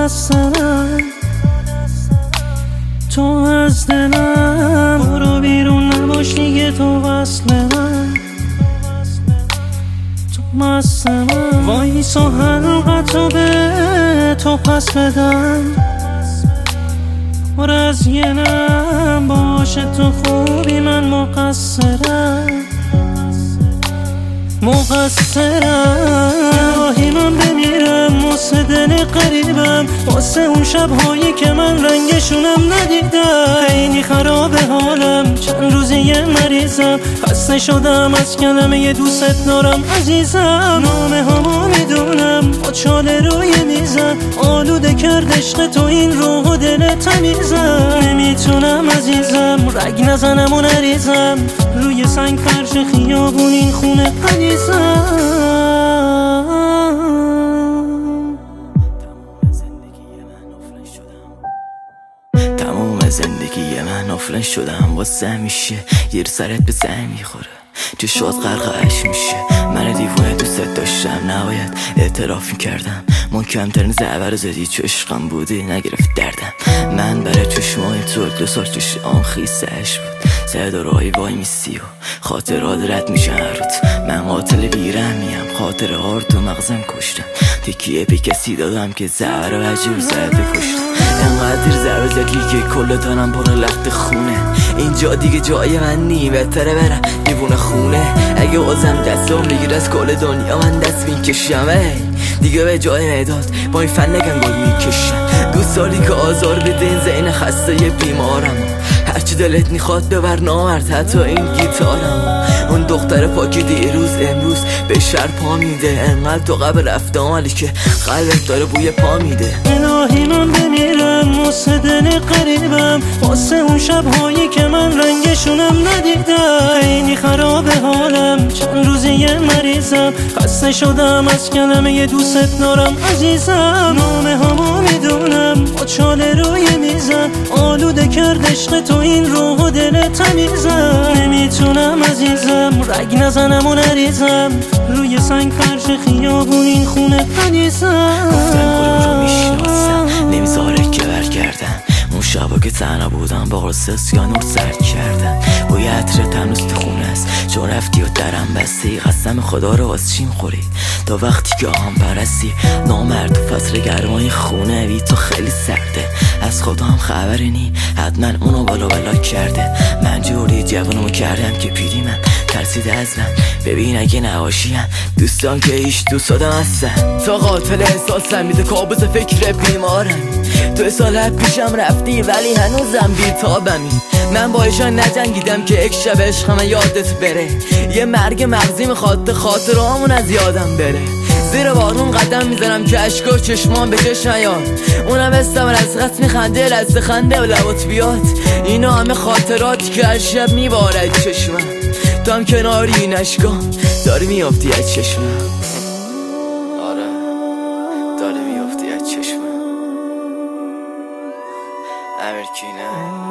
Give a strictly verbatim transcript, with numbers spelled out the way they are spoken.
مقصرم، تو از دلم برو بیرون نباش دیگه، تو وصل من، تو مستم. وایسا حلقتو به تو پس بدم، پر از یه نم باشه تو خوبی، من مقصرم مقصرم. الهی من بمیرم واسه دل قریبم، واسه اون شبهایی که من رنگشونم ندیدم. خیلی خرابه حالم، چند روزیه مریضم، خسته شدم از کلمه دوست دارم عزیزم. نامه همو میدونم با چاله روی میزم، آلوده کرد عشق تو این روح و دل تمیزم. نمیتونم عزیزم رگ نزنم و نریزم، روی سنگ فرش خیابون این خونه غلیظم. تمام زندگی من نفله شدم، واسه همیشه یه سرت به زنگ میخوره، چشات غرق عشق میشه. من دیوونه دوست داشتم، نباید اعتراف میکردم. محکمترین زعبر زدی چو عشقم بودی، نگرفت دردم. من برای چشمای تو دو سال چشم خیس عشق بود، سه دارایی وای میسی و خاطرات رد میشن روت. من قاتل بیرحمیم، خاطره ها رو تو مغزم کشتم. تکیه به کسی دادم که زهر و عجیب زده کشتم. انقدر ضربه زدی که کل تنم پر لخت خونه، اینجا دیگه جای من نی، بهتره برم دیوونه خونه. اگه بازم دستم بگیر از کل دنیا من دست میکشم، دیگه به جای مداد با این فن نگم گل میکشم. دو سالی که آزار بده این زین خسته یه بیمارم، هرچی دلت میخواد ببر نامرد حتی این گیتارم. اون دختر پاکی دیروز امروز به شر پا میده، انقدر تو قبل رفته عملی که قلبت داره بوی پا میده. الهی من بمیرم واسه دل قریبم، واسه اون شبهایی که من رنگشونم ندیدم. خیلی خرابه حالم، چند روزی یه مریضم، خسته شدم از کلمه دوست دارم عزیزم. نامه همو میدونم با چاله روی میزم، آلوده کرد عشق تو این روح و دل تمیزم. نمیتونم عزیزم رگ نزنم و نریزم، روی سنگ فرش خیابون این خونه غلیظم. گفتم خودم رو میشناسم، نمیذاره که برگردم. اون شبا که تنها بودم با قرص یا نور سرد کردم. بوی عطر تنوز تو خونه است چون رفتی و درم بستی. قسم خدا رو واسه چی میخوری تا وقتی که آهم پرستی. نامرد و فصل گرمای خونه بی تو خیلی سرده، از خدا هم خبری نی، حتما اونو بالا بالا کرده. من جوری جوانمو کردم که پیری من ترسیده از من. ببین اگه نباشیم دوستان که ایش دوست دادم هستن. تا قاتل احساسم میده کابوس فکر بیمارم. تو سال پیشم رفتی ولی هنوزم بیتابمی. من با ایشان نجنگیدم که یک شب عشقم یادت بره. یه مرگ مغزی میخواد خاطرامون از یادم بره. زیر بارون قدم میزنم که عشق و چشمان به چش نیاد. اونم استم رزقت میخنده لحظه خنده و لبات بیاد. اینا همه خاطراتی که هر شب میبارد چشمم. تو هم کناری این عشقام داری میافتی از چشمم. آره داری میافتی از چشمم. امیر کینه